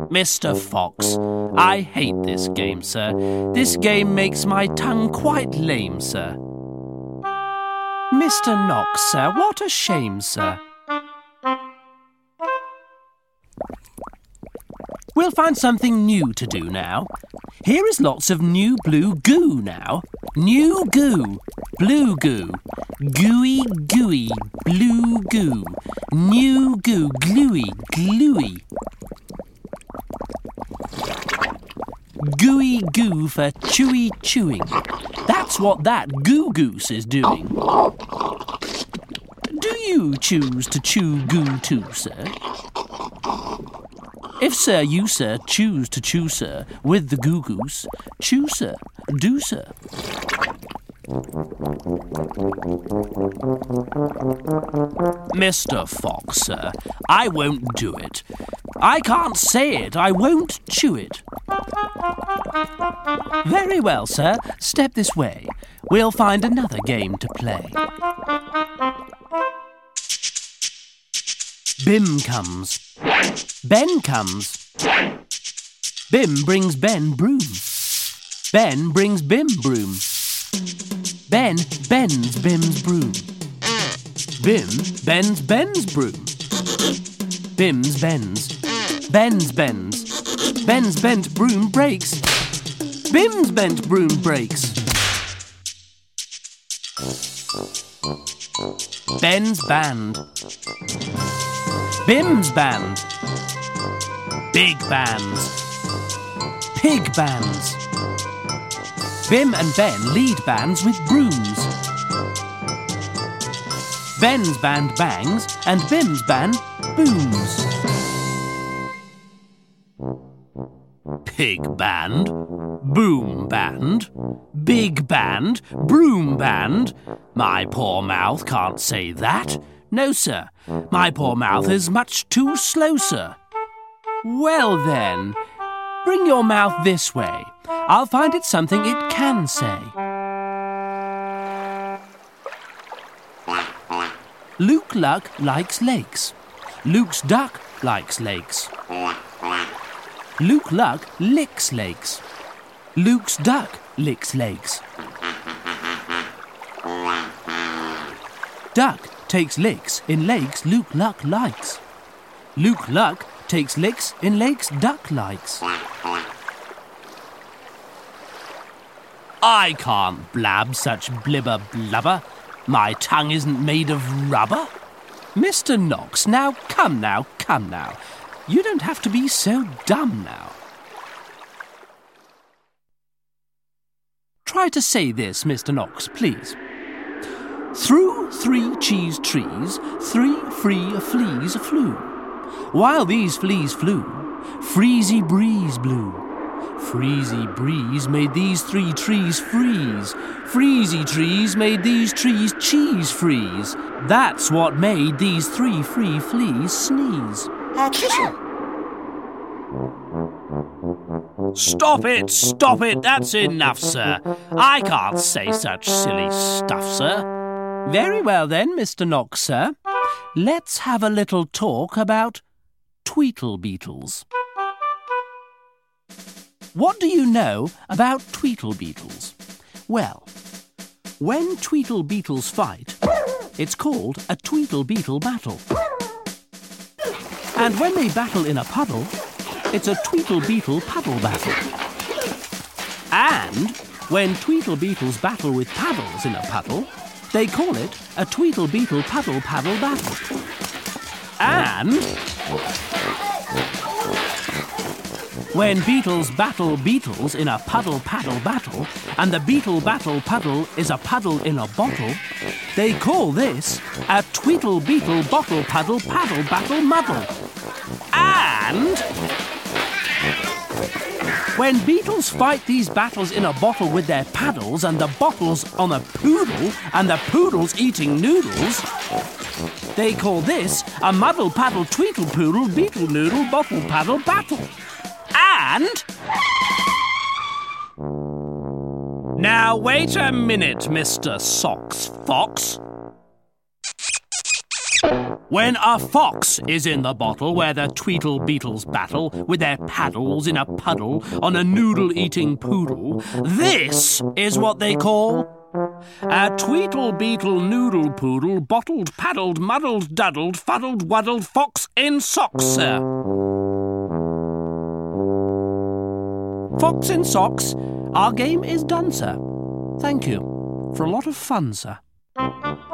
Mr. Fox, I hate this game, sir. This game makes my tongue quite lame, sir. Mr. Knox, sir, what a shame, sir. We'll find something new to do now. Here is lots of new blue goo now. New goo, blue goo, gooey, gooey, blue goo, new goo, gluey, gluey. Gooey goo for chewy chewing. That's what that goo goose is doing. Do you choose to chew goo too, sir? If, sir, you, sir, choose to chew, sir, with the goo goose, chew, sir, do, sir. Mr. Fox, sir, I won't do it. I can't say it. I won't chew it. Very well, sir. Step this way. We'll find another game to play. Bim comes. Ben comes. Bim brings Ben broom. Ben brings Bim broom. Ben bends Bim's broom. Bim bends Ben's broom. Bim's bends. Ben's bends. Ben's bent broom breaks. Bim's bent broom breaks. Ben's band. Bim's band. Big bands. Pig bands. Bim and Ben lead bands with brooms. Ben's band bangs and Bim's band booms. Pig band, boom band, big band, broom band. My poor mouth can't say that. No, sir. My poor mouth is much too slow, sir. Well, then, bring your mouth this way. I'll find it something it can say. Luke Luck likes lakes. Luke's duck likes lakes. Luke Luck licks lakes. Luke's duck licks lakes. Duck takes licks in lakes Luke Luck likes. Luke Luck takes licks in lakes Duck likes. I can't blab such blibber blubber. My tongue isn't made of rubber. Mr. Knox, now. You don't have to be so dumb now. Try to say this, Mr. Knox, please. Through 3 cheese trees, 3 free fleas flew. While these fleas flew, freezy breeze blew. Freezy breeze made these 3 trees freeze. Freezy trees made these trees cheese freeze. That's what made these 3 free fleas sneeze. Stop it, that's enough, sir. I can't say such silly stuff, sir. Very well then, Mr. Knox, sir. Let's have a little talk about tweedle beetles. What do you know about tweedle beetles? Well, when tweedle beetles fight, it's called a tweedle beetle battle. And when they battle in a puddle, it's a tweedle beetle puddle battle. And when tweedle beetles battle with paddles in a puddle, they call it a tweedle beetle puddle paddle battle. And when beetles battle beetles in a puddle paddle battle, and the beetle battle puddle is a puddle in a bottle, they call this a tweedle beetle bottle puddle paddle battle muddle. And when beetles fight these battles in a bottle with their paddles, and the bottle's on a poodle, and the poodle's eating noodles, they call this a muddle paddle tweedle poodle beetle noodle bottle paddle battle. And now wait a minute, Mr. Socks Fox. When a fox is in the bottle where the tweedle beetles battle with their paddles in a puddle on a noodle-eating poodle, this is what they call a tweedle beetle noodle poodle bottled, paddled, muddled, duddled, fuddled, wuddled fox in socks, sir. Fox in socks, our game is done, sir. Thank you for a lot of fun, sir.